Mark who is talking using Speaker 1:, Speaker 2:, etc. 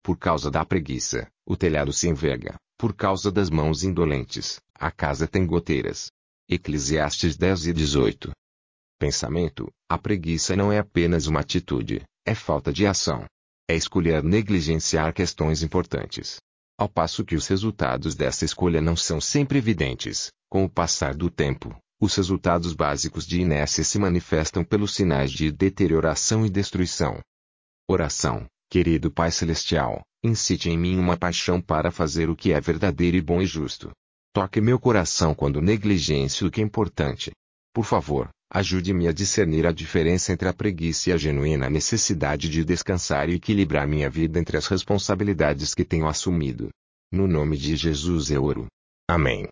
Speaker 1: Por causa da preguiça, o telhado se enverga. Por causa das mãos indolentes, a casa tem goteiras. Eclesiastes 10:18. Pensamento: a preguiça não é apenas uma atitude, é falta de ação. É escolher negligenciar questões importantes. Ao passo que os resultados dessa escolha não são sempre evidentes, com o passar do tempo, os resultados básicos de inércia se manifestam pelos sinais de deterioração e destruição. Oração: querido Pai Celestial, incite em mim uma paixão para fazer o que é verdadeiro e bom e justo. Toque meu coração quando negligencio o que é importante. Por favor, ajude-me a discernir a diferença entre a preguiça e a genuína necessidade de descansar e equilibrar minha vida entre as responsabilidades que tenho assumido. No nome de Jesus eu oro. Amém.